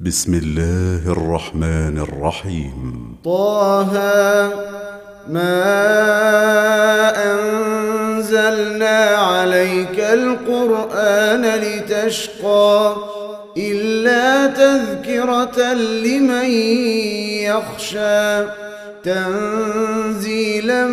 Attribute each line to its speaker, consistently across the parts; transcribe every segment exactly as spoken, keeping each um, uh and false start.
Speaker 1: بسم الله الرحمن الرحيم.
Speaker 2: طه ما أنزلنا عليك القرآن لتشقى إلا تذكرة لمن يخشى تنزيلا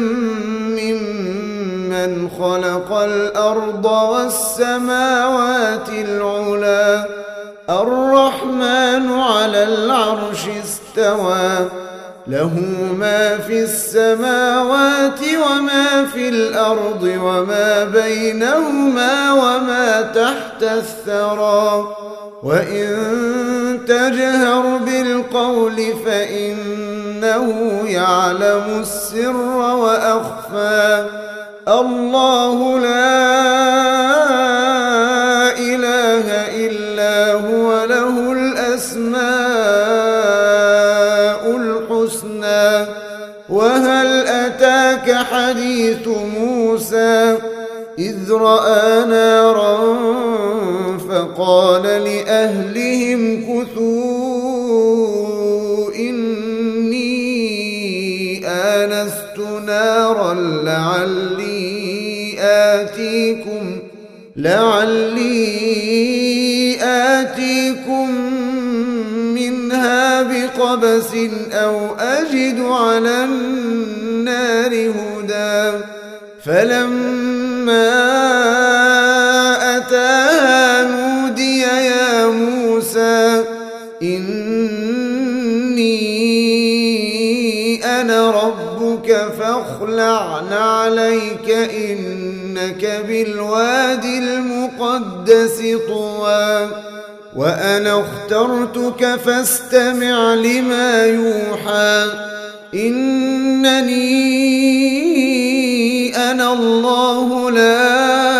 Speaker 2: ممن خلق الأرض والسماوات العلى الرحمن على العرش استوى له ما في السماوات وما في الأرض وما بينهما وما تحت الثرى وإن تجهر بالقول فإنه يعلم السر وأخفى الله لا إله إلا هو له الأسماء الحسنى وهل أتاك حديث موسى إذ رأى نارا فقال لأهلهم كثوا إني آنست نارا لعلي آتيكم لعلي آتيكم منها بقبس أو أجد على النار هدى فلما أتاها نودي يا موسى إني أنا ربك فاخلع عليك إنك بالوادي المقدس طوى وأنا اخترتك فاستمع لما يوحى إنني أنا الله لا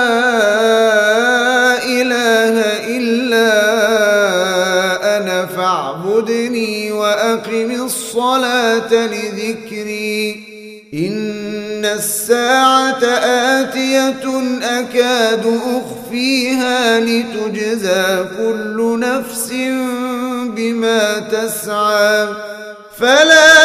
Speaker 2: إله إلا أنا فاعبدني وأقم الصلاة لذكري إن الساعة آتية أكاد أخفيها لتجزى كل نفس بما تسعى فلا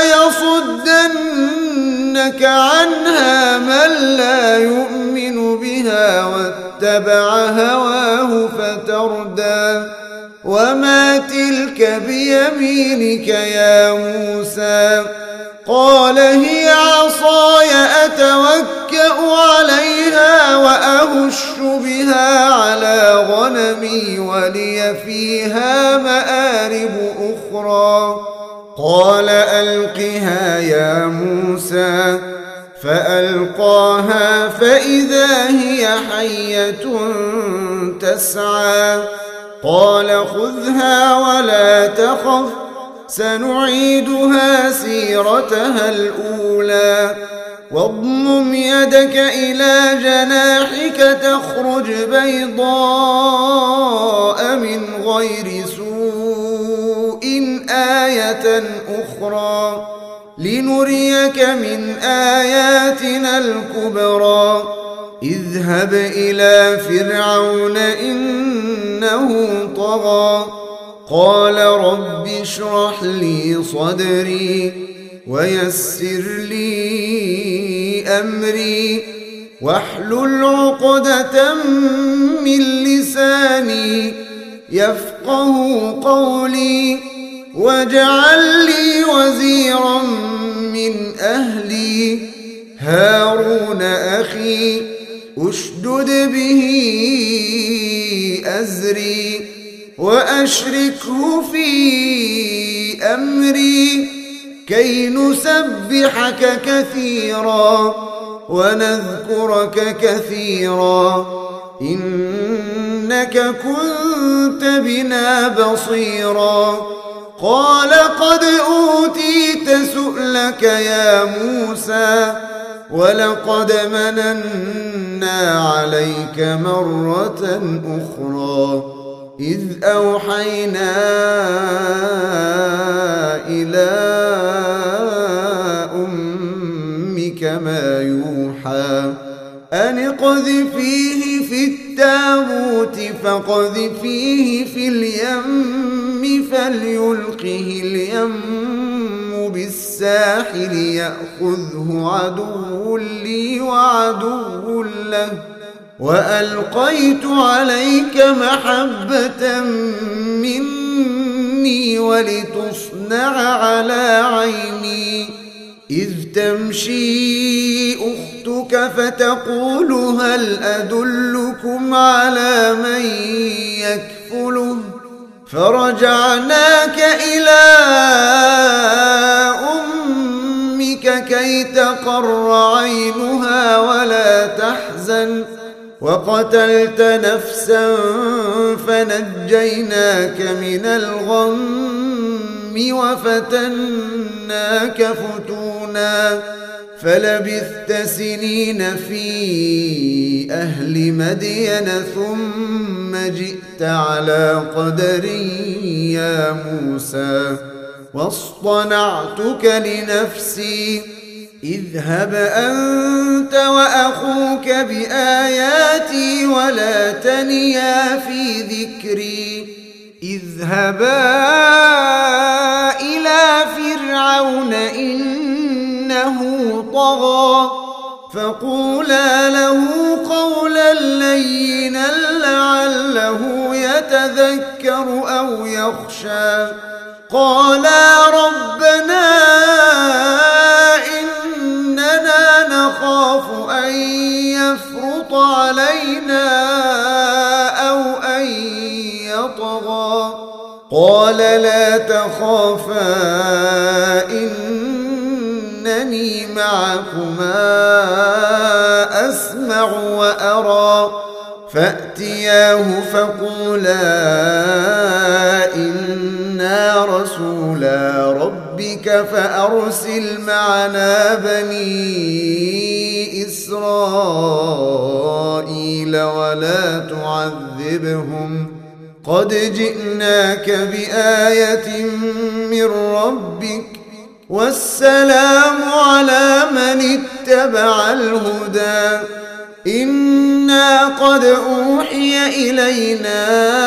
Speaker 2: يصدنك عنها من لا يؤمن بها واتبع هواه فتردى وما تلك بيمينك يا موسى قال هي عصاي أتوكأ عليها وأهش بها على غنمي ولي فيها مآرب أخرى قال ألقها يا موسى فألقاها فإذا هي حية تسعى قال خذها ولا تخف سنعيدها سيرتها الأولى واضمم يدك إلى جناحك تخرج بيضاء من غير سوء آية أخرى لنريك من آياتنا الكبرى اذهب إلى فرعون إنه طغى قال رب اشرح لي صدري ويسر لي أمري واحلل عقدة من لساني يفقه قولي واجعل لي وزيرا من أهلي هارون أخي أشدد به أزري وأشركه في أمري كي نسبحك كثيرا ونذكرك كثيرا إنك كنت بنا بصيرا قال قد أوتيت سؤلك يا موسى ولقد مننا عليك مرة أخرى إذ أوحينا إلى أمك ما يوحى أن اقذفيه في التابوت فاقذفيه في اليم فليلقه اليم بالساحل يأخذه عدو لي وعدو له وألقيت عليك محبة مني ولتصنع على عيني إذ تمشي أختك فتقول هل أدلكم على من يكفله فرجعناك إلى أمك كي تقر عينها ولا تحزن وقتلت نفسا فنجيناك من الغم وفتناك فتونا فلبثت سنين في أهل مدين ثم جئت على قدر يا موسى واصطنعتك لنفسي اذهب أنت وأخوك بآياتي ولا تنيا في ذكري اذهبا إلى فرعون إنه طغى فقولا له قولا لينا لعله يتذكر أو يخشى قالا ربنا إننا نخاف أن يفرط علينا أو أن يطغى قال لا تخافا إنني معكما أسمع وأرى فأتياه فقولا إنا رسولا ربك فأرسل معنا بني إسرائيل ولا تعذبهم قد جئناك بآية من ربك والسلام على من اتبع الهدى إنا قد أوحي إلينا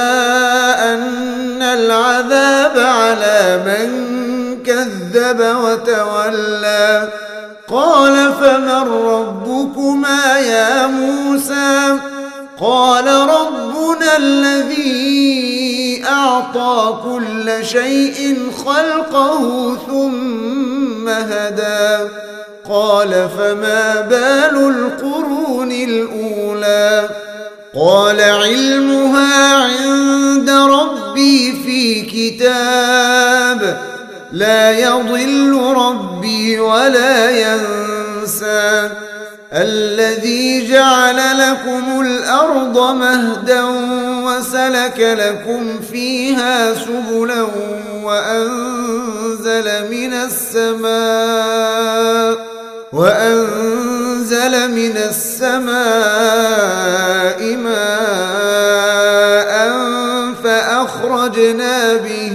Speaker 2: أن العذاب على من كذب وتولى قال فمن ربكما يا موسى قال ربنا الذي أعطى كل شيء خلقه ثم هدى قال فما بال القرون الأولى قال علمها عند ربي في كتاب لا يضل ربي ولا ينسى الذي جعل لكم الأرض مهدا وسلك لكم فيها سبلا وأنزل من السماء وأنزل من السماء ماء فأخرجنا به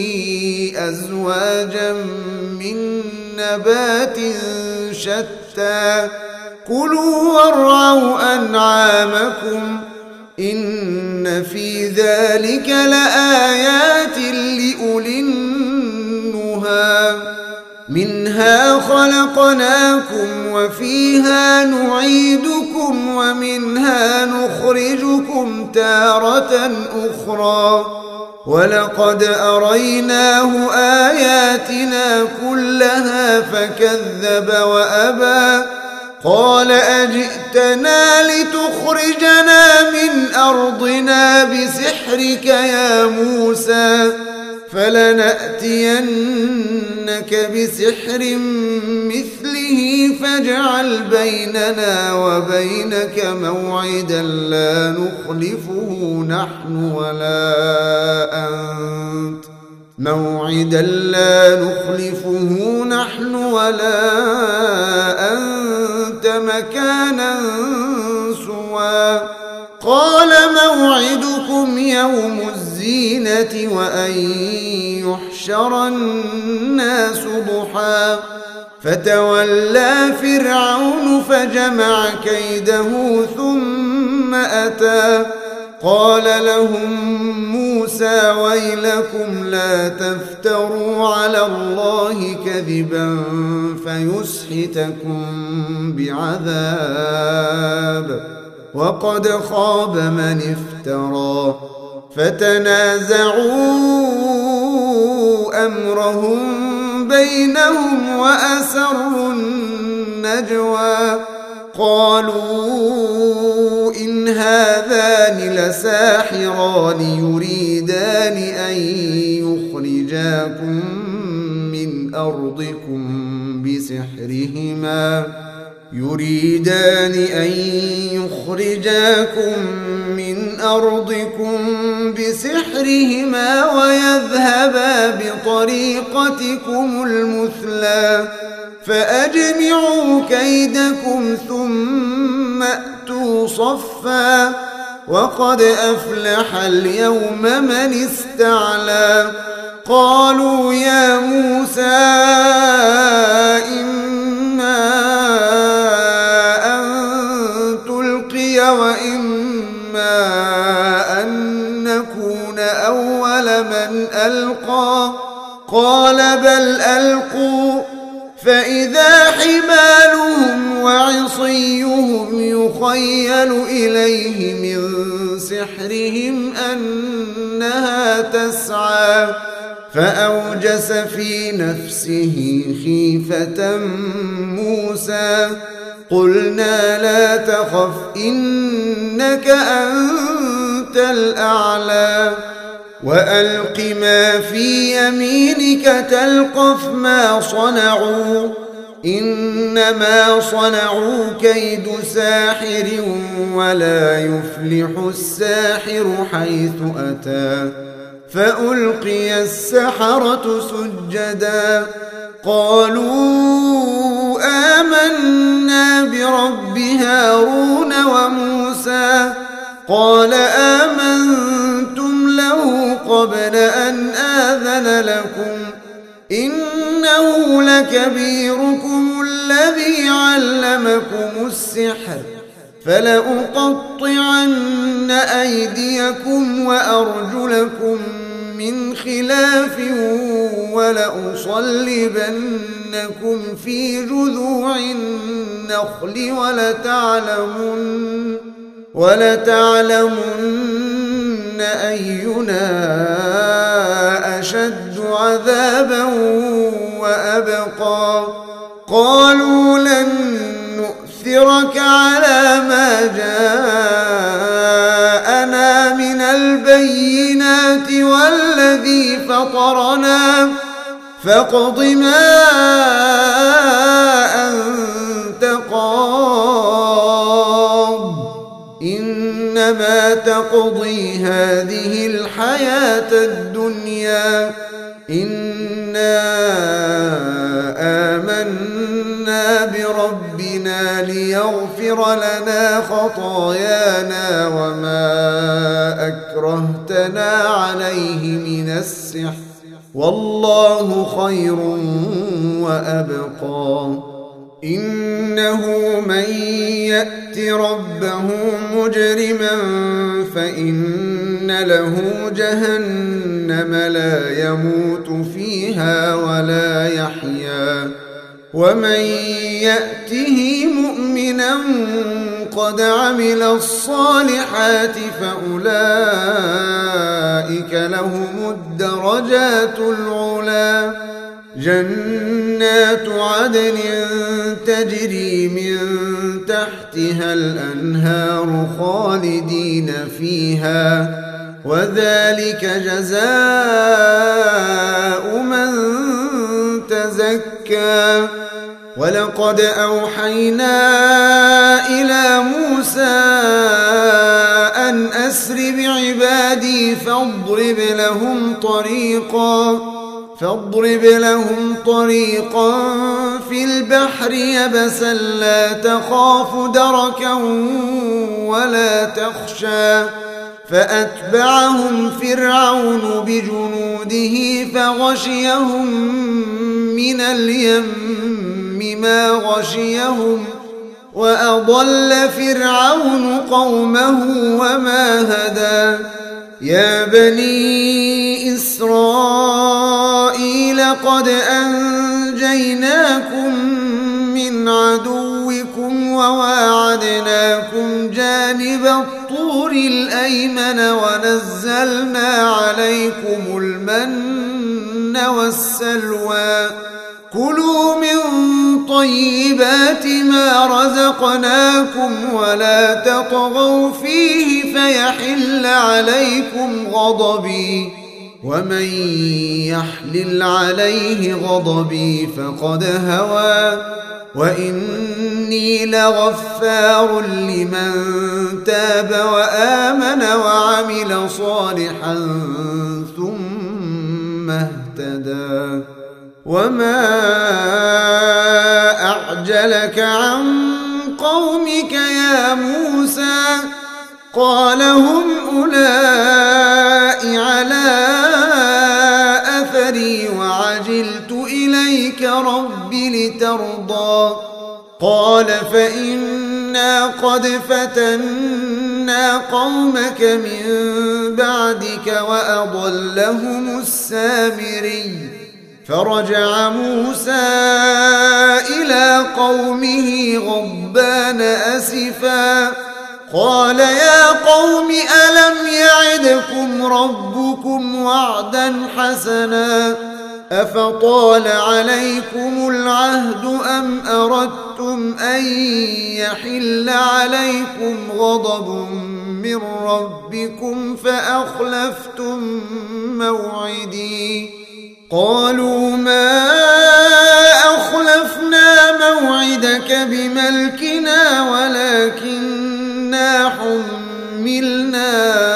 Speaker 2: أزواجا من نبات شتى كلوا وارعوا أنعامكم إن في ذلك لآيات لأولي النهى منها خلقناكم وفيها نعيدكم ومنها نخرجكم تارة أخرى ولقد أريناه آياتنا كلها فكذب وأبى قال أجئتنا لتخرجنا من أرضنا بسحرك يا موسى فلنأتينك بسحر مثله فاجعل بيننا وبينك موعدا لا نخلفه نحن ولا أنت موعدا لا نخلفه نحن ولا أنت مكانا سوى قال موعدكم يوم الزينة وأن يحشر الناس ضحى فتولى فرعون فجمع كيده ثم أتى قال لهم موسى ويلكم لا تفتروا على الله كذبا فيسحتكم بعذاب وقد خاب من افترى فتنازعوا أمرهم بينهم وأسروا النجوى قالوا إن هذان لساحران يريدان أن يخرجاكم من أرضكم بسحرهما يريدان أن يخرجاكم من أرضكم بسحرهما ويذهبا بطريقتكم المثلى فأجمعوا كيدكم ثم أتوا صفا وقد أفلح اليوم من استعلى قالوا يا موسى إما أن تلقي وإما أن نكون أول من ألقى قال بل ألقوا فإذا حبالهم وعصيهم يخيل إليه من سحرهم أنها تسعى فأوجس في نفسه خيفة موسى قلنا لا تخف إنك أنت الأعلى وألق ما في يمينك تلقف ما صنعوا إنما صنعوا كيد ساحر ولا يفلح الساحر حيث أتى فألقي السحرة سجدا قالوا آمنا برب هارون وموسى قال آمنتم له قبل أن آذن لكم إنه لكبيركم الذي علمكم السحر فلأقطعن أيديكم وأرجلكم من خلاف ولأصلبنكم في جذوع النخل ولتعلمن ولتعلمن أينا أشد عذابا وأبقى قالوا لن نؤثرك على ما جاءنا من البينات والذي فطرنا فاقض ما أنت قاض إنما تقضي هذه الحياة الدنيا إنا آمنا بربنا ليغفر لنا خطايانا وما أكرهتنا عليه من السحر والله خير وأبقى إنه من يأت ربه مجرما فإن له جهنم لا يموت فيها ولا يحيا ومن يأته مؤمنا قد عمل الصالحات فأولئك لهم الدرجات العلى جنات عدن تجري من تحتها الأنهار خالدين فيها وذلك جزاء من تزكى ولقد أوحينا إلى موسى أن أسر بعبادي فاضرب لهم طريقا فاضرب لهم طريقا في البحر يبسا لا تخاف دركا ولا تخشى فأتبعهم فرعون بجنوده فغشيهم من اليم ما غشيهم وأضل فرعون قومه وما هدى يا بني إسرائيل قد أنجيناكم من عدوكم وواعدناكم جانب الطور الأيمن ونزلنا عليكم المن والسلوى كلوا من طيبات ما رزقناكم ولا تطغوا فيه فيحل عليكم غضبي ومن يحلل عليه غضبي فقد هوى وإني لغفار لمن تاب وآمن وعمل صالحا ثم اهتدى وما أعجلك عن قومك يا موسى قال هم أولئك على أثري وعجلت إليك رب لترضى قال فإنا قد فتنا قومك من بعدك وأضلهم السامري فرجع موسى إلى قومه غضبان أسفا قال يا قوم ألم يعدكم ربكم وعدا حسنا أفطال عليكم العهد أم أردتم أن يحل عليكم غضب من ربكم فأخلفتم موعدي قالوا ما أخلفنا موعدك بملكنا ولكننا حملنا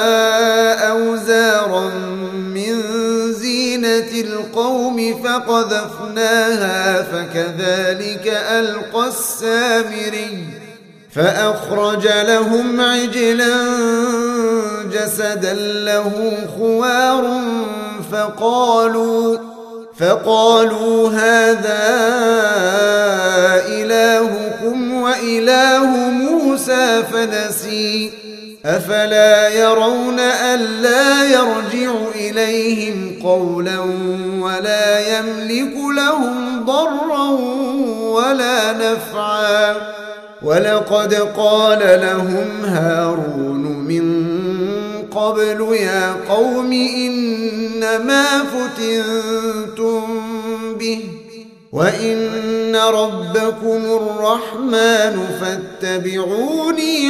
Speaker 2: أوزارا من زينة القوم فقذفناها فكذلك ألقى السامري فأخرج لهم عجلا جسدا له خوار فقالوا فقالوا هذا إلهكم وإله موسى فنسي أفلا يرون ألا يرجع إليهم قولا ولا يملك لهم ضرا ولا نفعا ولقد قال لهم هارون من قبل يا قوم إنما فتنتم به وإن ربكم الرحمن فاتبعوني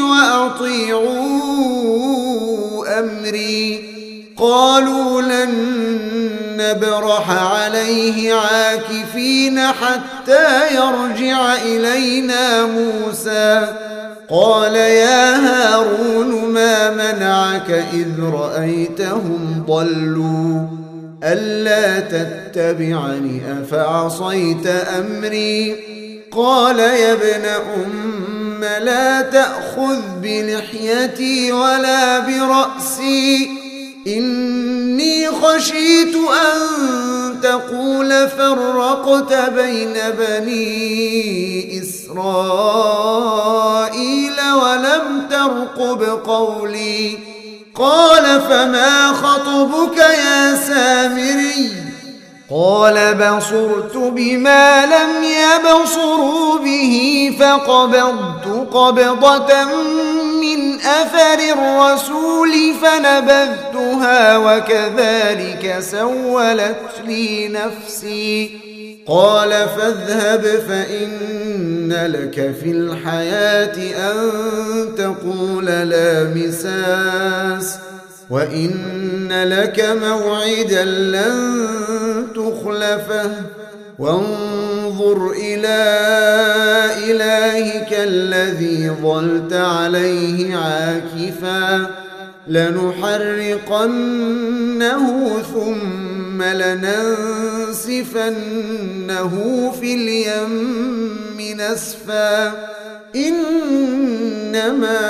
Speaker 2: وأطيعوا أمري قالوا لن نبرح عليه عاكفين حتى يرجع إلينا موسى قال يا هارون ما منعك إذ رأيتهم ضلوا ألا تتبعني أفعصيت أمري قال يا ابن أم لا تأخذ بلحيتي ولا برأسي إني خشيت أن تقول فرقت بين بني إسرائيل ولم ترقب قولي قال فما خطبك يا سامري قال بصرت بما لم يبصروا به فقبضت قبضة من أثر الرسول فنبذتها وكذلك سولت لي نفسي قال فاذهب فإن لك في الحياة أن تقول لا مساس وإن لك موعدا لن تخلفه وانظر إلى إلهك الذي ظلت عليه عاكفا لنحرقنه ثم لننسفنه في اليم نسفا إنما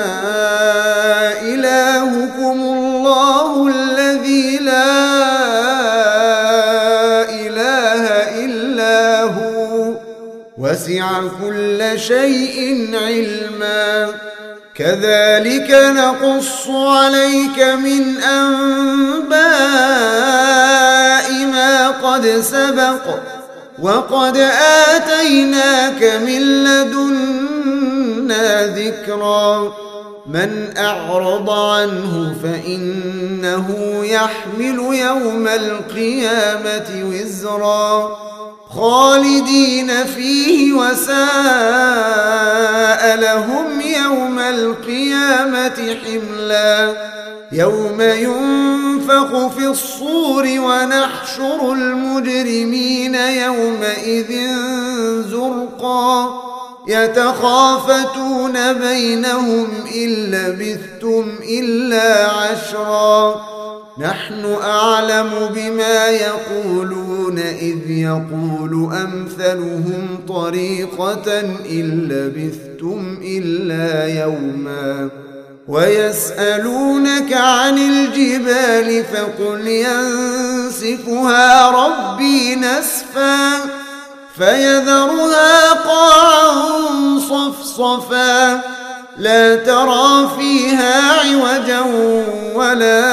Speaker 2: إلهكم الله الذي لا إله إلا هو وسع كل شيء علما كذلك نقص عليك من أنباء ما قد سبق وقد آتيناك من لدنا ذكرا من أعرض عنه فإنه يحمل يوم القيامة وزرا خالدين فيه وساء لهم يوم القيامة حملا يوم ينفخ في الصور ونحشر المجرمين يومئذ زرقا يتخافتون بينهم إن لبثتم إلا عشرا نحن أعلم بما يقولون إذ يقول أمثلهم طريقة إن لبثتم إلا يوما ويسألونك عن الجبال فقل ينسفها ربي نسفا فيذرها قاعا صفصفا لا ترى فيها عوجا ولا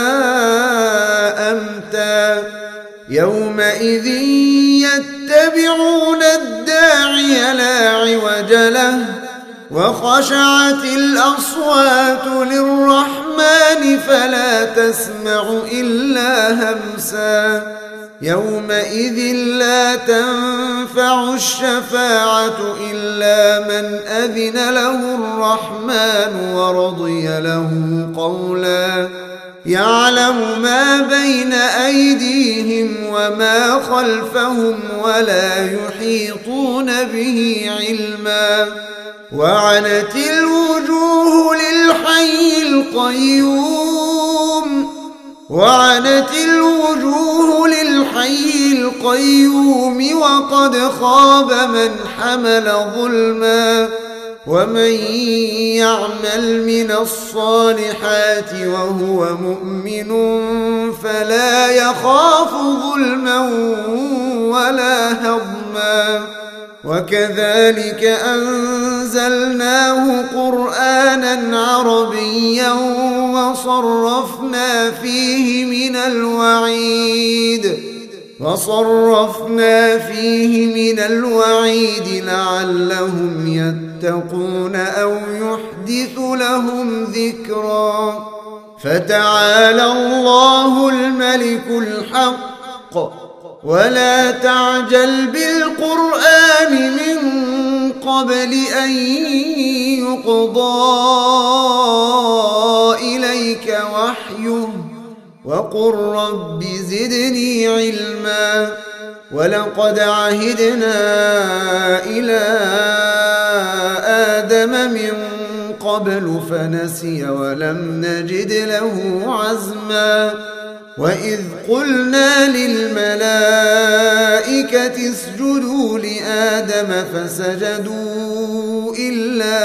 Speaker 2: أمتا يومئذ يتبعون الداعي لا عوج له وخشعت الأصوات للرحمن فلا تسمع إلا همسا يومئذ لا تنفع الشفاعة إلا من أذن له الرحمن ورضي له قولا يعلم ما بين أيديهم وما خلفهم ولا يحيطون به علما وعنت الوجوه للحي القيوم وعنت الوجوه للحي القيوم وقد خاب من حمل ظلما ومن يعمل من الصالحات وهو مؤمن فلا يخاف ظلما ولا هضما وكذلك أنزلناه قرآنا عربيا وصرفنا فيه من الوعيد وصرفنا فيه من الوعيد لعلهم يتقون أو يحدث لهم ذكرا فتعالى الله الملك الحق ولا تعجل بالقرآن من قبل أن يقضى إليك وحيه وقل رب زدني علما ولقد عهدنا إلى آدم من قبل فنسي ولم نجد له عزما وإذ قلنا للملائكة اسجدوا لآدم فسجدوا إلا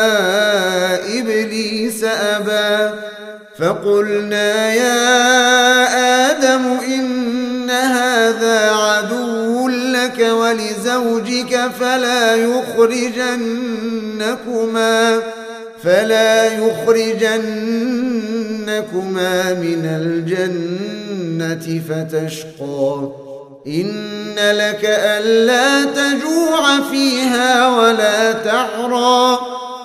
Speaker 2: إبليس أبى فقلنا يا آدم إن هذا عدو لك ولزوجك فلا يخرجنكما فلا يخرجنكما من الجنة فتشقى إن لك ألا تجوع فيها ولا تعرى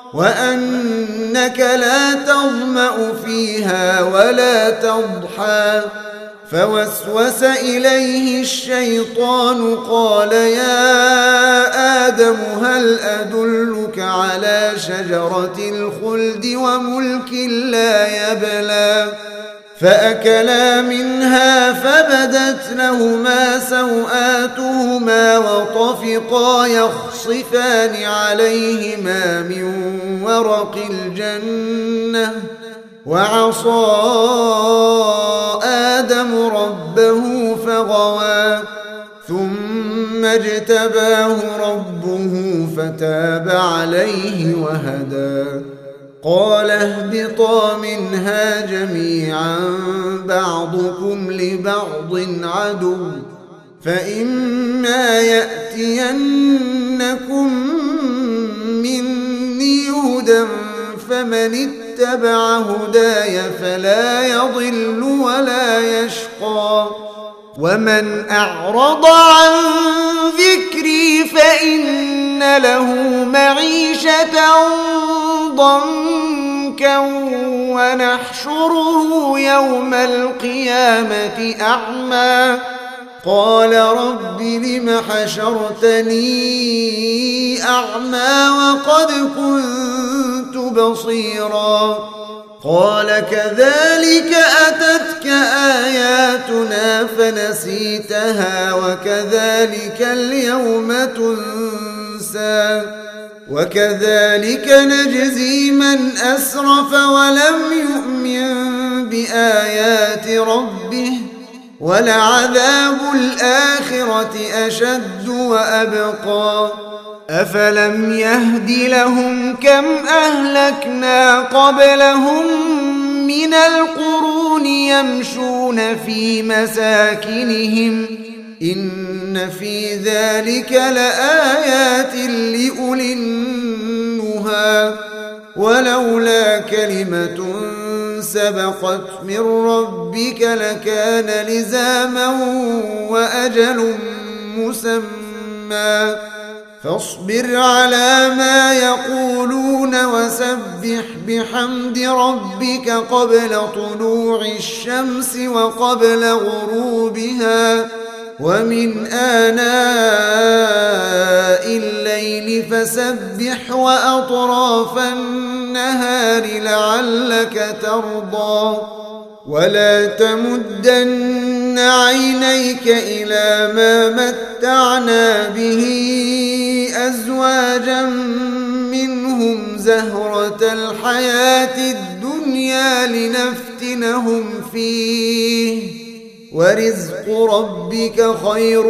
Speaker 2: وأنك لا تظمأ فيها ولا تضحى فوسوس إليه الشيطان قال يا آدم هل أدلك على شجرة الخلد وملك لا يبلى فأكلا منها فبدت لهما سوآتهما وطفقا يخصفان عليهما من ورق الجنة وعصى آدم ربه فغوى ثم اجتباه ربه فتاب عليه وهدى قال اهبطا منها جميعا بعضكم لبعض عدو فإما يأتينكم لكم مني هدى فمن اتبع هداي فلا يضل ولا يشقى ومن أعرض عن ذكري فإن له معيشة ضنكا ونحشره يوم القيامة أعمى قال رب لم حشرتني أعمى وقد كنت بصيرا قال كذلك أتتك آياتنا فنسيتها وكذلك اليوم تنسى وكذلك نجزي من أسرف ولم يؤمن بآيات ربه ولعذاب الآخرة أشد وأبقى أفلم يهد لهم كم أهلكنا قبلهم من القرون يمشون في مساكنهم إن في ذلك لآيات لأولي النهى ولولا كلمة سبقت من ربك لكان لزاما وأجل مسمى فاصبر على ما يقولون وسبح بحمد ربك قبل طلوع الشمس وقبل غروبها ومن آناء الليل فسبح وأطراف النهار لعلك ترضى ولا تمدن عينيك إلى ما متعنا به أزواجا منهم زهرة الحياة الدنيا لنفتنهم فيه ورزق ربك خير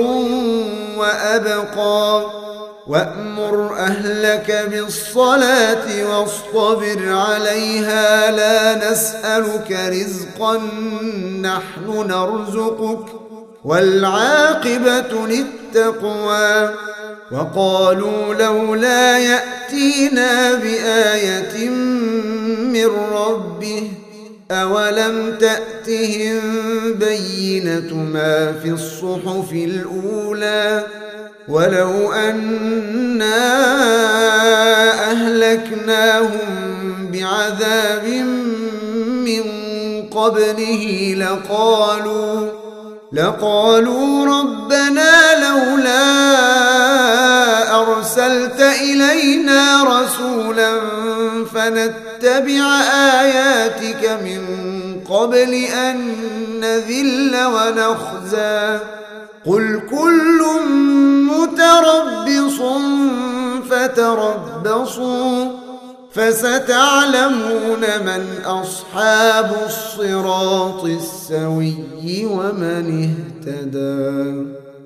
Speaker 2: وأبقى وأمر أهلك بالصلاة واصطبر عليها لا نسألك رزقا نحن نرزقك والعاقبة للتقوى وقالوا لولا يأتينا بآية من ربه أولم تأتهم بينة ما في الصحف الأولى ولو أنا أهلكناهم بعذاب من قبله لقالوا لقالوا ربنا لولا أرسلت إلينا رسولا فنتبع آياتك من قبل أن نذل ونخزى قل كل متربص فتربصوا فستعلمون من أصحاب الصراط السوي ومن اهتدى.